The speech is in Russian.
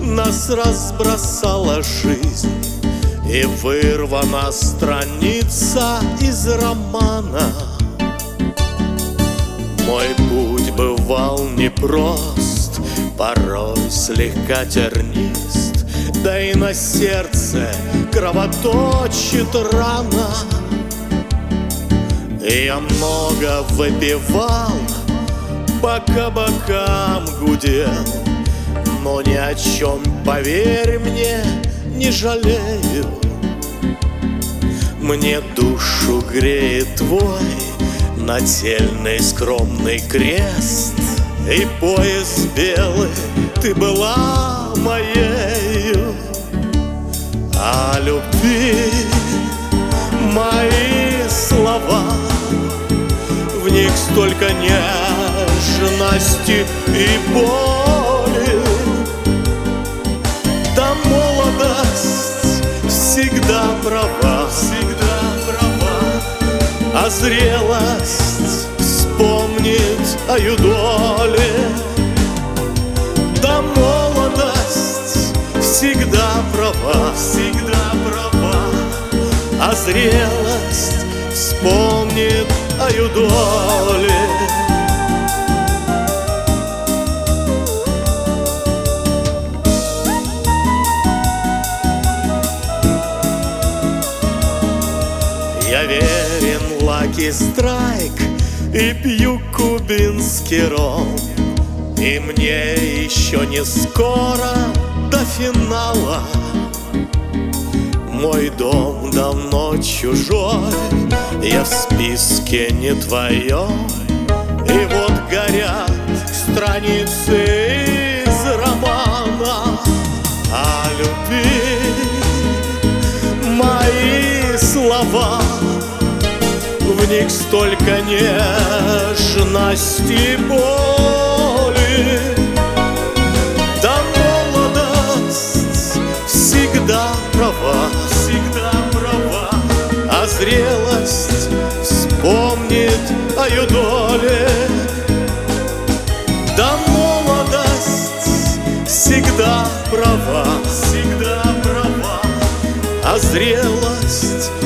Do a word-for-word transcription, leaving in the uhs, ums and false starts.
нас разбросала жизнь, и вырвана страница из романа. Мой путь бывал непрост, порой слегка тернист, да и на сердце кровоточит рана. Я много выпивал, по кабакам гудел, но ни о чем, поверь мне, не жалею. Мне душу греет твой нательный скромный крест, и пояс белый, ты была моею. О любви мои слова, в них столько нежности и боли. Да молодость всегда права, всегда права, а зрелость вспомнит о юдоле. Да молодость всегда права, всегда права, а зрелость вспомнит о юдоле. Я верен Lucky Strike и пью кубинский ром, и мне еще не скоро до финала. Мой дом давно чужой, я в списке не твоем, и вот горят страницы из романа. О любви мои слова, в них столько нежности и боли. Да молодость всегда права, всегда права, а зрелость вспомнит о юдоле. Да молодость всегда права, всегда права, а зрелость